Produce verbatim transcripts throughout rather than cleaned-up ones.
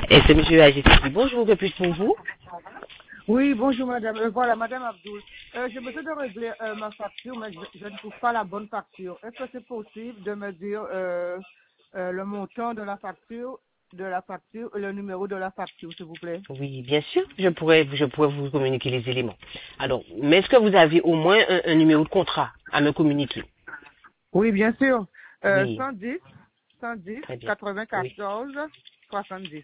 S M G A G T. Bonjour, que puis-je pour vous? Oui, bonjour madame. Euh, voilà, madame Abdoul. Euh, je me suis de régler euh, ma facture, mais je, je ne trouve pas la bonne facture. Est-ce que c'est possible de me dire euh, euh, le montant de la facture, de la facture, et le numéro de la facture, s'il vous plaît? Oui, bien sûr, je pourrais, je pourrais vous communiquer les éléments. Alors, mais est-ce que vous avez au moins un, un numéro de contrat à me communiquer? Oui, bien sûr. Euh, Oui, cent dix, cent dix, très bien. Oui. quatre-vingt-quatorze, soixante-dix.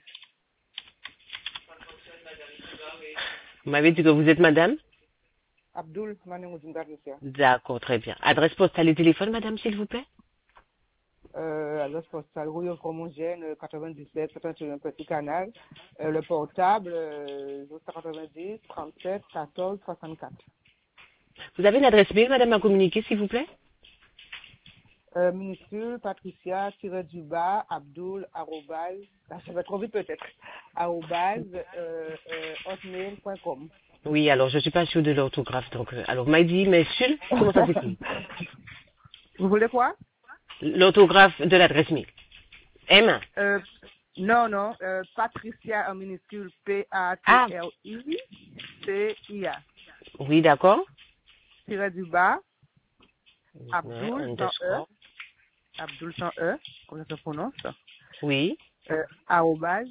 Vous m'avez dit que vous êtes madame? Abdoul Manémoudinda, monsieur. D'accord, très bien. Adresse postale et téléphone, madame, s'il vous plaît? Euh, adresse postale, rue Fromogène, quatre-vingt-dix-sept, quatre-vingt-un, Petit Canal. Euh, le portable, euh, zéro quatre-vingt-dix, trente-sept, quatorze, soixante-quatre. Vous avez une adresse mail, madame, à communiquer, s'il vous plaît? Euh, minuscule, Patricia, tiré du bas, Abdoul, arrobase, ah, ça va trop vite peut-être, arrobase, euh, euh, hotmail point com. Oui, alors, je suis pas sûre de l'orthographe, donc, euh, alors, m'a dit, mais Sul, comment ça s'écrit? Vous voulez quoi? L'orthographe de l'adresse mail. M. euh, Non, non, euh, Patricia en minuscule, Ah, P A T R I C I A, oui, d'accord. tiré du bas, Ouais, Abdoul, sans E, underscore. Abdoul sans E, comme ça se prononce, Oui, euh, arrobase,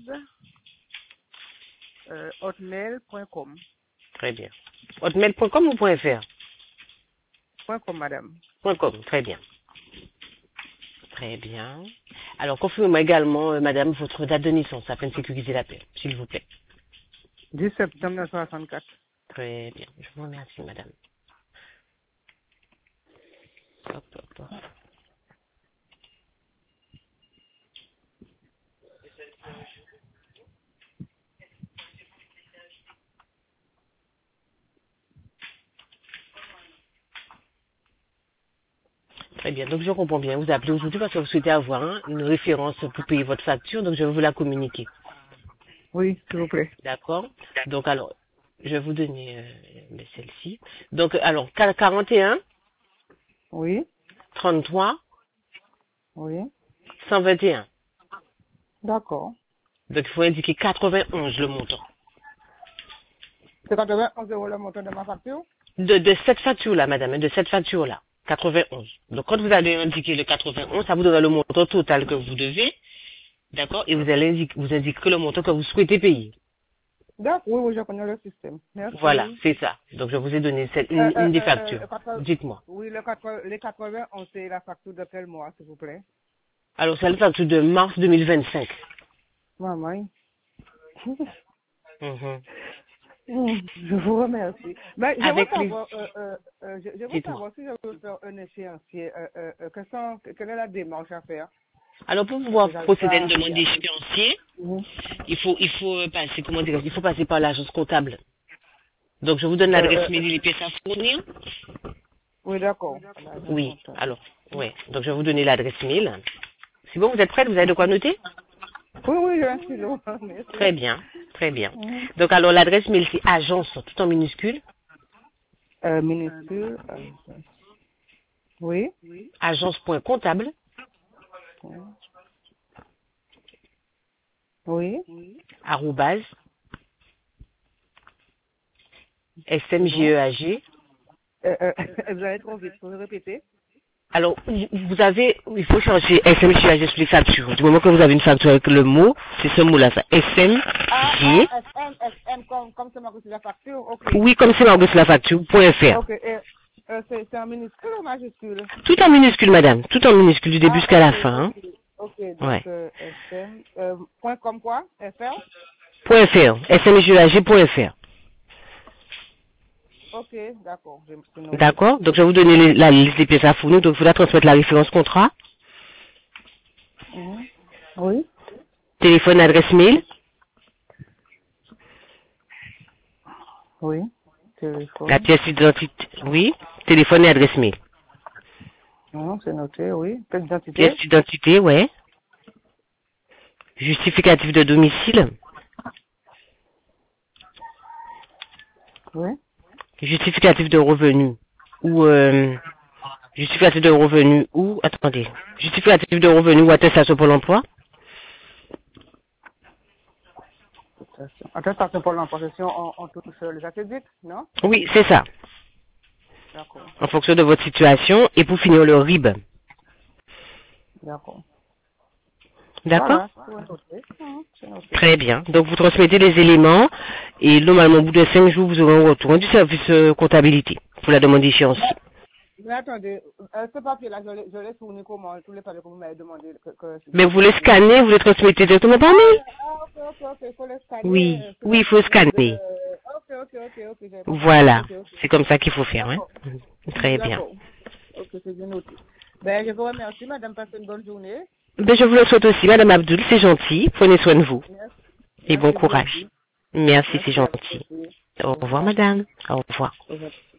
euh, hotmail point com. très bien. hotmail point com ou .fr? Point com, madame. .com, très bien. Très bien. Alors, confirmez-moi également, euh, madame, votre date de naissance afin de sécuriser l'appel, s'il vous plaît. dix septembre mille neuf cent soixante-quatre. Très bien. Je vous remercie, madame. Hop, hop, hop. Très bien. Donc, je comprends bien. Vous appelez aujourd'hui parce que vous souhaitez avoir hein, une référence pour payer votre facture. Donc, je vais vous la communiquer. Oui, s'il vous plaît. D'accord? Donc, alors, je vais vous donner euh, celle-ci. Donc, alors, quarante et un, Oui, trente-trois, oui, cent vingt et un. d'accord. Donc, il faut indiquer quatre-vingt-onze le montant. C'est quatre-vingt-onze euros le montant de ma facture? De, de cette facture-là, madame, hein, de cette facture-là, quatre-vingt-onze. Donc, quand vous allez indiquer le quatre-vingt-onze, ça vous donnera le montant total que vous devez, d'accord, et vous allez indiquer, vous indiquerez le montant que vous souhaitez payer. D'accord, oui, oui, je connais le système. Voilà, Merci. c'est ça. Donc, je vous ai donné cette, Euh, une, euh, une des euh, euh, factures. le quatre- Dites-moi. oui, le quatre- les quatre-vingt-onze, c'est la facture de quel mois, s'il vous plaît? Alors, c'est la facture de mars deux mille vingt-cinq. Maman. Mhm. Je vous remercie. Mais j'aimerais Avec les... savoir, euh, euh, euh, je- j'aimerais Dites-moi. savoir si je veux faire un échéancier, euh, euh, euh, quelles sont- quelle est la démarche à faire? Alors, pour Parce pouvoir que j'arrive procéder à pas une à demande regarder. d'échéancier, Mhm. il faut, il faut euh, passer, comment dire, il faut passer par l'agence comptable. Donc, je vous donne Euh, l'adresse euh, mail et les pièces à fournir. oui, d'accord. L'agence Oui, comptable. alors, ouais. Donc, je vais vous donner l'adresse mail. C'est bon, vous êtes prête? Vous avez de quoi noter? Oui, oui, j'ai un stylo. Très Merci. bien, très bien. Mhm. Donc, alors, l'adresse mail, c'est agence, tout en minuscule, Euh, minuscule. euh, oui. agence.comptable, Oui. arrobase, Bon. smgeag. Euh, euh, vous allez trop vite, vous pouvez répéter? Alors, vous vous avez, il faut changer smgeag sur les factures. Du moment que vous avez une facture avec le mot, c'est ce mot-là, ça. Ah, smg, ah, S M, S M, comme, comme c'est marqué sur la facture, ok. oui, comme c'est marqué sur la facture, point fr. Ok, et, euh, c'est c'est en minuscule ou majuscule? Tout en minuscule, madame. Tout en minuscule, du début Ah, jusqu'à ok, la fin. Hein. ok, ok, donc Ouais. euh, S M, euh, point comme quoi? F R? Point .fr. smgeag.fr. Ok, d'accord, j'ai c'est noté. D'accord? Donc, je vais vous donner les- la liste des pièces à fournir. Donc, il faudra transmettre la référence contrat, Mhm. Oui? téléphone, adresse mail, Oui, la téléphone. pièce d'identité, oui, téléphone et adresse mail. Non, c'est noté, oui. Pièce Pièce d'identité? d'identité, ouais. Justificatif de domicile, Oui. justificatif de revenu, ou, euh, justificatif de revenu, ou, attendez, justificatif de revenu ou attestation pour l'emploi, Attestation pour l'imposition, on, on touche les activités, non? Oui, c'est ça. D'accord. En fonction de votre situation et pour finir le R I B. D'accord. D'accord? Voilà, c'est noté. Très bien. Donc vous transmettez les éléments et normalement au bout de cinq jours vous aurez un retour du service euh, comptabilité pour la demande d'échéance. Mais attendez, euh, ce papier-là, je l'ai je l'ai fourni comment? Tous les papiers que vous m'avez demandé. Que, que, Mais vous les scannez, vous les transmettez directement par mail? Ah, ok, ok, ok, il faut les scanner. Oui, euh, sur oui, la il faut période scanner. de- Ok, ok, ok, ok, j'avais compris. Voilà, Ok, ok. c'est comme ça qu'il faut faire. Hein? D'accord. Très bien. D'accord. Ok, c'est bien noté. Ben, je vous remercie, madame, passez une bonne journée. Ben, je vous le souhaite aussi, Madame Abdul, c'est gentil. Prenez soin de vous Merci. et bon Merci vous courage. aussi. Merci, c'est Merci à vous gentil. aussi. Au Au revoir, revoir. Madame. Au revoir. Au revoir.